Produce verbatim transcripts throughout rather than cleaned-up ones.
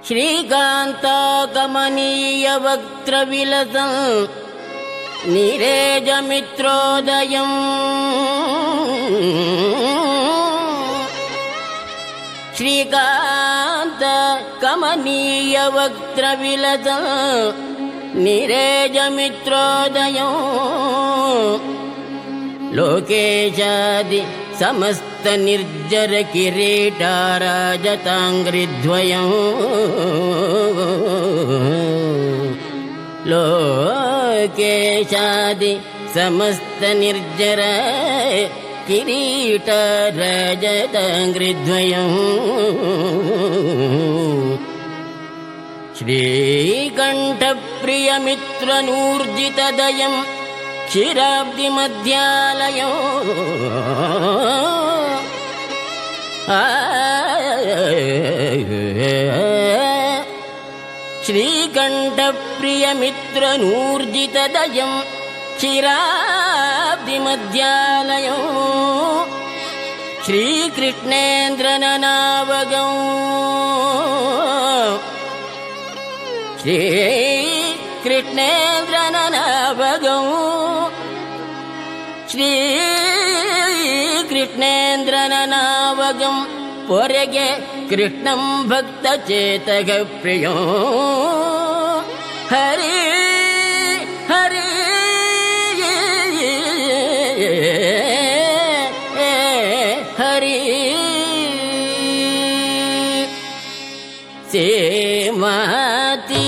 ಶ್ರೀಕಾಂತ ಕಮನೀಯ ವಕ್ತ್ರವಿಲಸಂ ನೀರೇಜ ಮಿತ್ರೋದಯಂ ಶ್ರೀಕಾಂತ ಕಮನೀಯ ವಕ್ತ್ರವಿಲಸಂ ನೀರೇಜ ಮಿತ್ರೋದಯಂ ಲೋಕೇಶಾದಿ ಸಮಸ್ತ ನಿರ್ಜರ ಕಿರೀಟಾರಾಜತಾಂಗ್ರಿದ್ವಯಂ ಲೋಕೇಶಾದಿ ಸಮಸ್ತ ನಿರ್ಜರ ಕಿರೀಟಾರಾಜತಾಂಗ್ರಿದ್ವಯಂ ಶ್ರೀಕಂಠಪ್ರಿಯಮಿತ್ರನೂರ್ಜಿತದಯಂ ಕ್ಷೀರಾಬ್ಧಿ ಮಧ್ಯಾಲಯೋ ಶ್ರೀಕಂಠಪ್ರಿಯಮಿತ್ರನೂರ್ಜಿತದಯಂ ಕ್ಷೀರಾಬ್ಧಿ ಮಧ್ಯಾಲಯೋ ಶ್ರೀಕೃಷ್ಣೇಂದ್ರನನಾವಗಂ ಶ್ರೀ ಕೃಷ್ಣೇಂದ್ರನನಾವಗಂ ಶ್ರೀ ಕೃಷ್ಣೇಂದ್ರನನಾವಗಂ ಪೊರೆಗೆ ಕೃಷ್ಣಂ ಭಕ್ತ ಚೇತಕ ಪ್ರಿಯೋ ಹರಿ ಹರಿ ಹರಿ ಸೇಮಾತಿ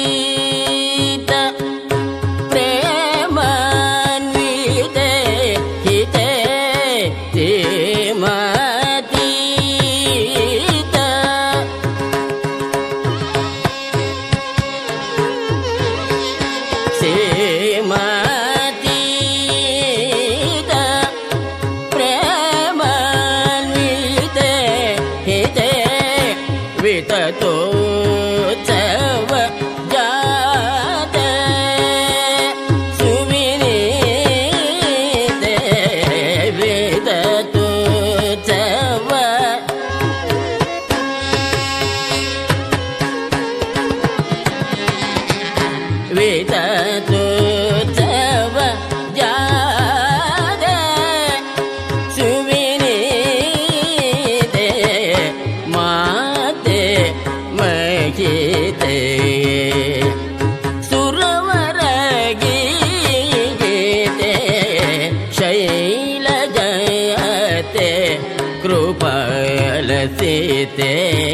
ಕೃಪಾಲಸಿತೆ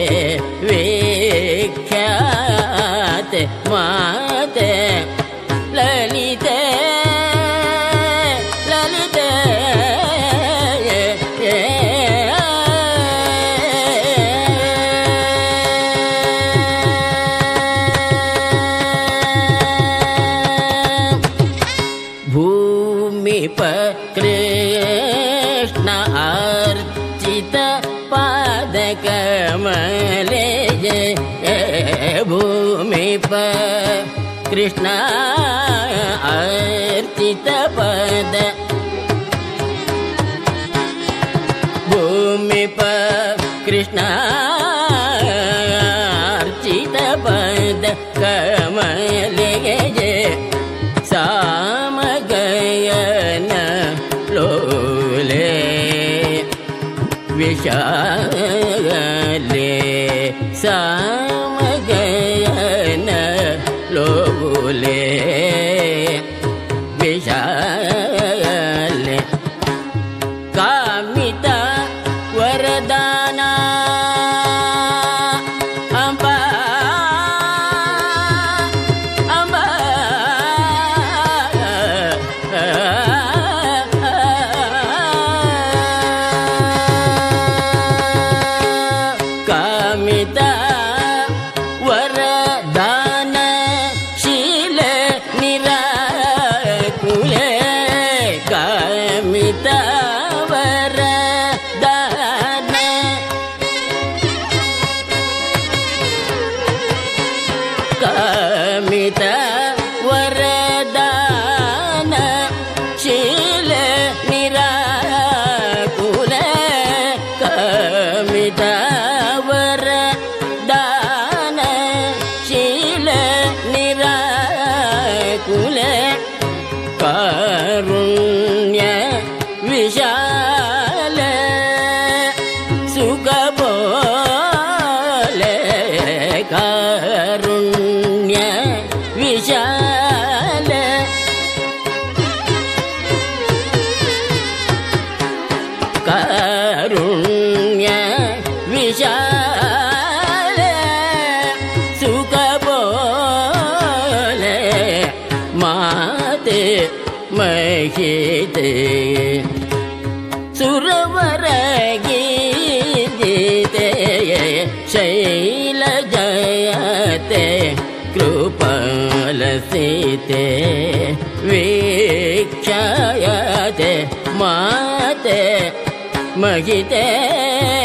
ವಿಖ್ಯಾತೆ ಮಾತೆ ಲಲಿತೆ ಲಲಿತೆ ಭೂಮಿಪ ಕೃಷ್ಣ ಅರ್ಚಿತ ಪಾದಕಮಲೆ ಭೂಮಿಪ ಕೃಷ್ಣ ಅರ್ಚಿತ ಪದ ಭೂಮಿಪ ಕೃಷ್ಣ ಅರ್ಚಿತ ಪದ ಕಮಲೆಗೆ ಸಾಮಗಯನ ಲೋಲೆ ವಿಶಾಲೆ ಸಾಮಗಯನ ಲೋಲೆ ವಿಶಾಲೆ ಕಾಮಿತ ವರದಾನ ಅಂಬಾ ಅಂಬಾ ಕಾಮಿತ ವರದಾನ ಶೀಲ ನಿರಾಕುಲೆ ಕಾಮಿತ ವರದಾನ ಕಾಮಿತ ವರದಾನ ಶೀಲ ನಿರಾಕುಲೆ ಕಾಮಿತ ವರದಾನ ಕಾರುಣ್ಯ ವಿಶಾಲ ಸುಖ ಬೋಲೆ ಕಾರುಣ್ಯ ವಿಶಾಲ ಕಾರುಣ್ಯ ವಿಶಾಲ ಸುಖ ಬೋಲೆ ಮಾತೆ ಮಹಿತೆ ಸುರವರ ಗೀತೆ ಶೈಲಜಯತೆ ಕೃಪಾಲಸಿತೆ ವೀಕ್ಷಯತೆ ಮಾತೆ ಮಹಿತೆ